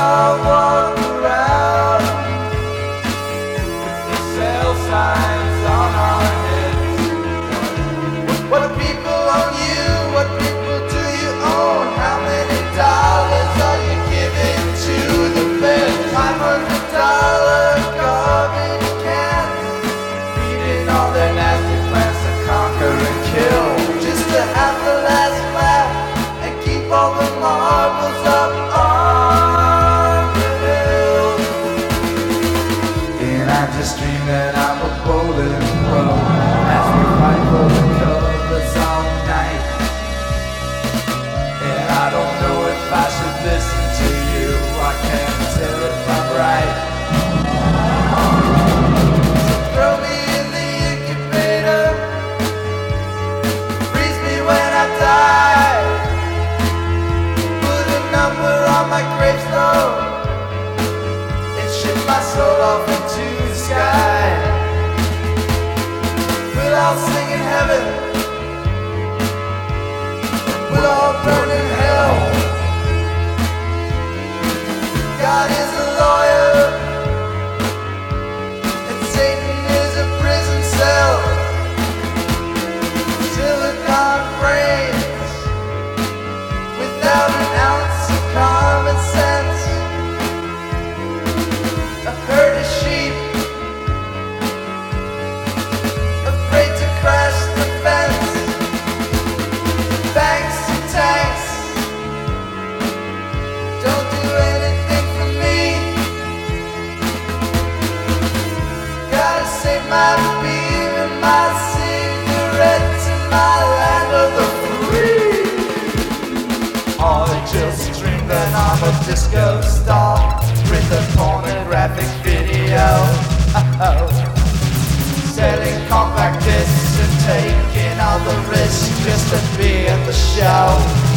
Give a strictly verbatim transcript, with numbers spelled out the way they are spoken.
I walk around with the sale signs on our heads. What people own you? What people do you own? How many dollars are you giving to the Fed? Five hundred dollar garbage cans, feeding all their nasty plans to conquer and kill, just to have the last laugh and keep all the marbles up on the hill. And I just dream that I'm a bowling pro as we fight for the covers all night. And I don't know if I should listen to you, I can't tell if I'm right. So throw me in the incubator, freeze me when I die, put a number on my gravestone and ship my soul off into the sky. We'll all sing in heaven, we'll all burn in hell. God is a lawyer and Satan is a prison cell. Silicon brains without an ounce of common sense. A herd of sheep afraid to crash the fence. Banks and tanks don't do anything for me. Gotta save my beer and my cigarettes and my land of the free. All I just dream that I'm a disco star with a pornographic video. Oh, selling compact discs and taking all the risks just to be at the show.